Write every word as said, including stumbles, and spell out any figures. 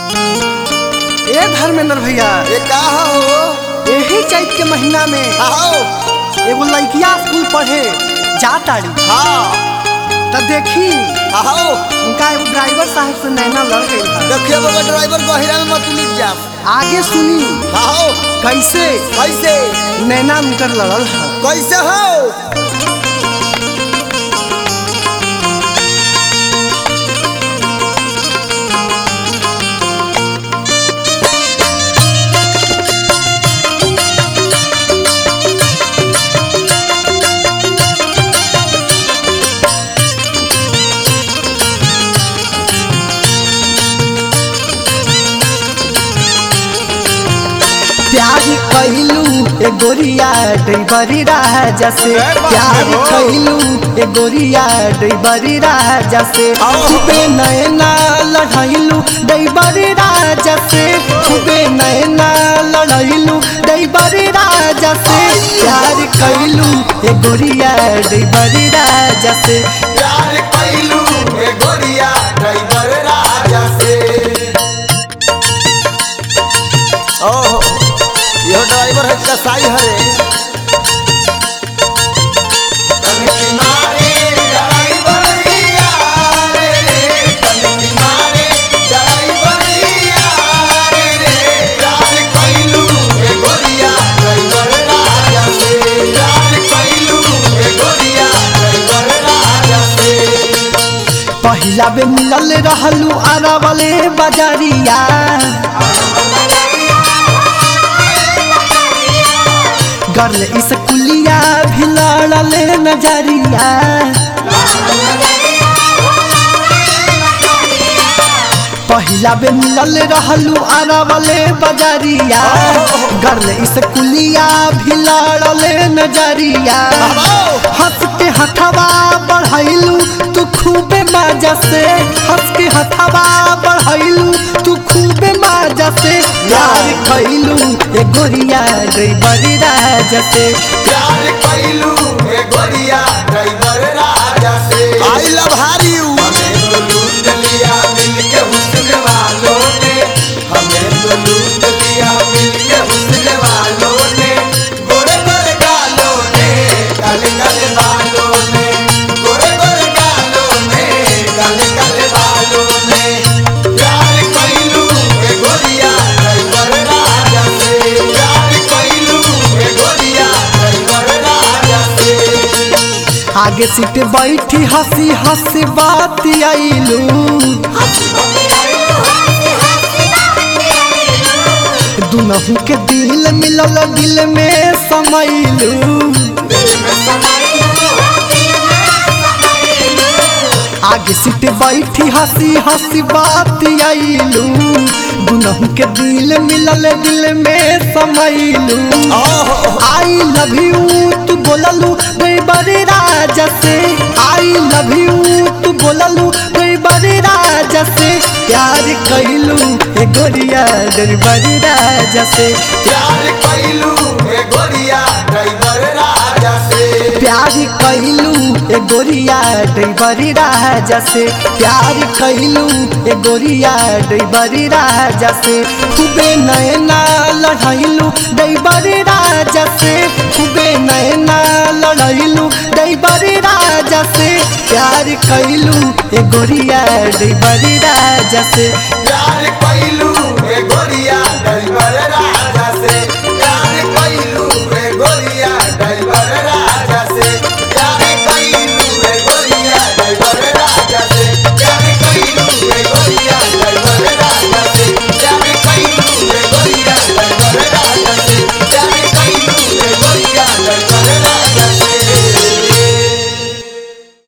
ए धर्मेंद्र भैया, ये का हो? यही चैत के महीना में आओ। एगो लड़किया स्कूल पढ़े जाताड़ी। हाँ। तब देखी आओ। उनका एगो ड्राइवर साहब से नैना लड़ गई है। देखिए बाबा ड्राइवर गहिरा में मत लिख जा। आगे सुनी आओ। कैसे कैसे नैना उनकर लड़ल है। कैसे हो? प्यार कैलू ए गोरिया डैबरी राजा से, प्यार कैलू ए गोरिया डैबरी राजा से, खूबे नैना लड़ैलू डैबरी राजा से, खूबे नैना लड़ैलू डैबरी राजा से, प्यार कैलू ए गोरिया डैबरी राजा से, प्यार कैलू ए गोरिया ड्राइवर राजा से। ओहो, यो ड्राइवर है कसाई हरे। कनकी मारे ड्राइवरिया रे रे, कनकी मारे ड्राइवरिया रे रे, प्यार कैलू ए गोरिया ड्राइवर राजा से, प्यार कैलू ए गोरिया ड्राइवर राजा से। पहिला बे मिलल रहलू आरा वाले बाजारिया, गर्ल इस कुलिया भी लड़ले नजरिया, पहिला बे मिलल रहलू आरा वाले बाजारिया, गर्ल इस कुलिया भी लड़ले नजरिया, हंस के हथवा बढ़ैलू तू खूबे मजा से, हंस के हथवा बढ़ैलू तू खूबे मजा से, प्यार कैलू ए गोरिया ड्राइवर राजा से, प्यार कैलू ए गोरिया ड्राइवर राजा से। I love you. हमें तो लूट लिया मिलके हुस्न वालों ने, हमें तो लूट लिया मिलके हुस्न वालों ने, गोरे गोरे गालों ने, काले काले बालों ने, गोरे गोरे गालों ने, काले काले बालों ने, प्यार कैलू ए गोरिया ड्राइवर राजा से, प्यार कैलू ए गोरिया ड्राइवर राजा से। आगे सीट बैठी हंसी हंसी बात आइलू, दुनहु के दिल मिलल दिल में समैलू, आगे सीट बैठी हंसी हंसी बात आइलू, दुनहु के दिल मिलल दिल में समैलू, आई लव यू तू बोललू ड्राइवर राजा से, आई लव यू तू बोललू ड्राइवर राजा से, प्यार कैलू ए गोरिया ड्राइवर राजा से, प्यार कैलू ए गोरिया ड्राइवर राजा से, प्यार कैलू ए गोरिया ड्राइवर राजा से, प्यार कैलू ए गोरिया ड्राइवर राजा से, खूबे नैना लड़ैलू ड्राइवर राजा से, खूबे नैना लड़ैलू ड्राइवर राजा से, प्यार कैलू ए गोरिया ड्राइवर राजा से, प्यार कैलू